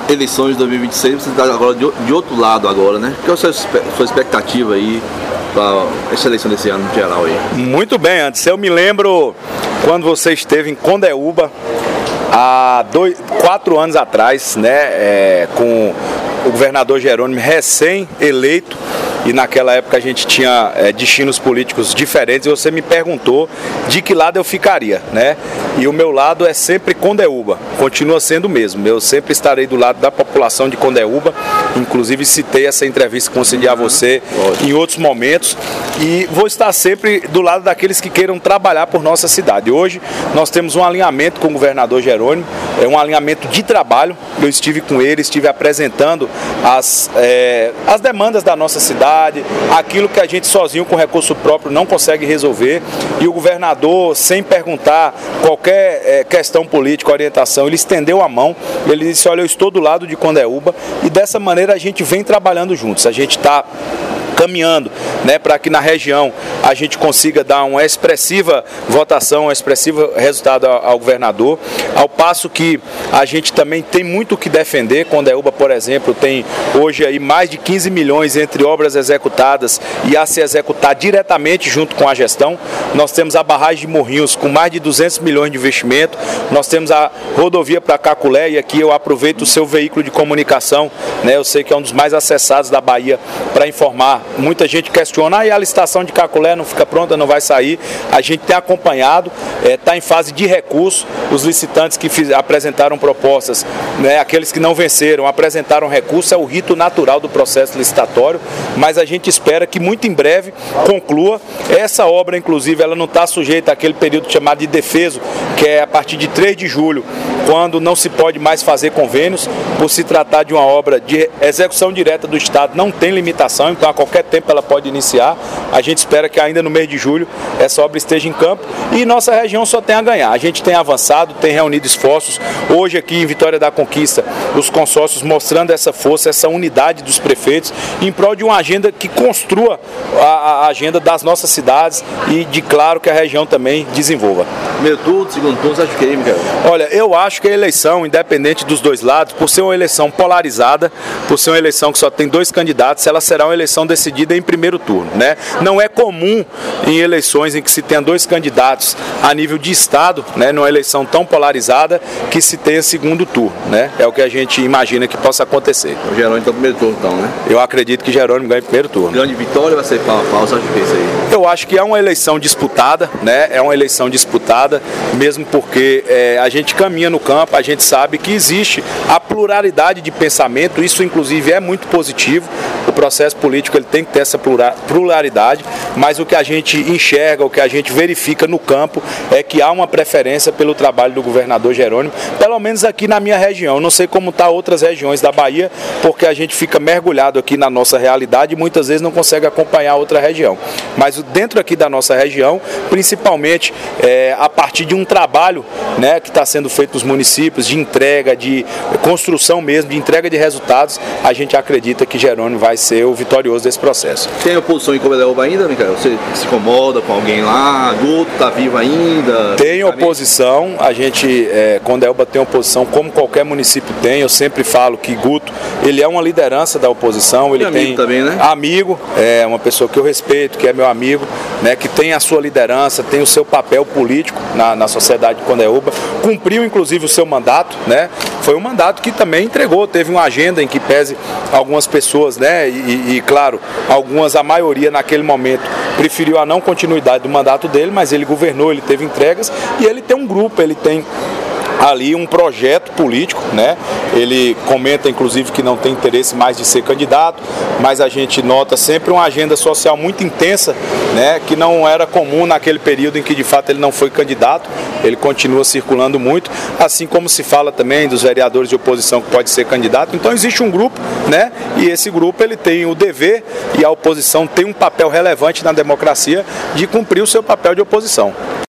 eleições de 2026, você está agora de outro lado agora, né? Qual é a sua expectativa aí para essa eleição desse ano, no geral aí? Muito bem, antes. Eu me lembro quando você esteve em Condeúba, há 4 anos atrás, né, com o governador Jerônimo recém-eleito, e naquela época a gente tinha destinos políticos diferentes, e você me perguntou de que lado eu ficaria, né? E o meu lado é sempre Condeúba, continua sendo o mesmo. Eu sempre estarei do lado da população de Condeúba, inclusive citei essa entrevista que concedi a você em outros momentos, e vou estar sempre do lado daqueles que queiram trabalhar por nossa cidade. Hoje nós temos um alinhamento com o governador Jerônimo, é um alinhamento de trabalho. Eu estive com ele, estive apresentando as demandas da nossa cidade, aquilo que a gente sozinho com recurso próprio não consegue resolver, e o governador, sem perguntar qualquer questão política, orientação, ele estendeu a mão, ele disse: olha, eu estou do lado de Condeúba, e dessa maneira a gente vem trabalhando juntos. A gente está caminhando, né, para que na região a gente consiga dar uma expressiva votação, um expressivo resultado ao governador, ao passo que a gente também tem muito o que defender. Condeúba, por exemplo, tem hoje aí mais de 15 milhões entre obras executadas e a se executar diretamente junto com a gestão. Nós temos a barragem de Morrinhos com mais de 200 milhões de investimento, nós temos a rodovia para Caculé, e aqui eu aproveito o seu veículo de comunicação, né, eu sei que é um dos mais acessados da Bahia, para informar. Muita gente questiona, e a licitação de Caculé não fica pronta, não vai sair. A gente tem acompanhado, está em fase de recurso. Os licitantes que apresentaram propostas, né, aqueles que não venceram, apresentaram recurso, é o rito natural do processo licitatório, mas a gente espera que muito em breve conclua. Essa obra, inclusive, ela não está sujeita àquele período chamado de defeso, que é a partir de 3 de julho, quando não se pode mais fazer convênios, por se tratar de uma obra de execução direta do Estado, não tem limitação, então a qualquer tempo ela pode iniciar. A gente espera que ainda no mês de julho essa obra esteja em campo, e nossa região só tem a ganhar. A gente tem avançado, tem reunido esforços. Hoje aqui em Vitória da Conquista, os consórcios mostrando essa força, essa unidade dos prefeitos, em prol de uma agenda que construa a agenda das nossas cidades e de, claro, que a região também desenvolva. Primeiro turno, segundo turno, você acha que é, Micael? Olha, eu acho que a eleição, independente dos dois lados, por ser uma eleição polarizada, por ser uma eleição que só tem 2 candidatos, ela será uma eleição decidida em primeiro turno, né? Não é comum em eleições em que se tenha 2 candidatos a nível de estado, né, numa eleição tão polarizada, que se tenha segundo turno, né? É o que a gente imagina que possa acontecer. O Jerônimo está no primeiro turno, então, né? Eu acredito que Jerônimo ganha em primeiro turno. Grande vitória, vai ser pau a pau, você acha que é isso aí? Eu acho que é uma eleição disputada, né? É uma eleição disputada, mesmo porque a gente caminha no campo, a gente sabe que existe a pluralidade de pensamento, isso inclusive é muito positivo. O processo político ele tem que ter essa pluralidade, mas o que a gente enxerga, o que a gente verifica no campo é que há uma preferência pelo trabalho do governador Jerônimo, pelo menos aqui na minha região. Eu não sei como está outras regiões da Bahia, porque a gente fica mergulhado aqui na nossa realidade e muitas vezes não consegue acompanhar outra região. Mas dentro aqui da nossa região, principalmente a partir de um trabalho, né, que está sendo feito nos municípios, de entrega, de construção mesmo, de entrega de resultados, a gente acredita que Jerônimo vai ser o vitorioso desse processo. Tem oposição em Condeúba ainda, Micael? Você se incomoda com alguém lá? Guto está vivo ainda? Tem oposição, a gente, Condeúba tem oposição como qualquer município tem. Eu sempre falo que Guto, ele é uma liderança da oposição, ele tem também, né? Amigo, é uma pessoa que eu respeito, que é meu amigo, né, que tem a sua liderança, tem o seu papel político na sociedade de Condeúba, cumpriu inclusive o seu mandato, né? Foi um mandato que também entregou, teve uma agenda em que pese algumas pessoas, né, e claro, algumas, a maioria naquele momento preferiu a não continuidade do mandato dele, mas ele governou, ele teve entregas, e ele tem um grupo, ele tem ali um projeto político, né? Ele comenta inclusive que não tem interesse mais de ser candidato, mas a gente nota sempre uma agenda social muito intensa, né? Que não era comum naquele período em que de fato ele não foi candidato. Ele continua circulando muito, assim como se fala também dos vereadores de oposição que pode ser candidato. Então existe um grupo, né? E esse grupo ele tem o dever, e a oposição tem um papel relevante na democracia de cumprir o seu papel de oposição.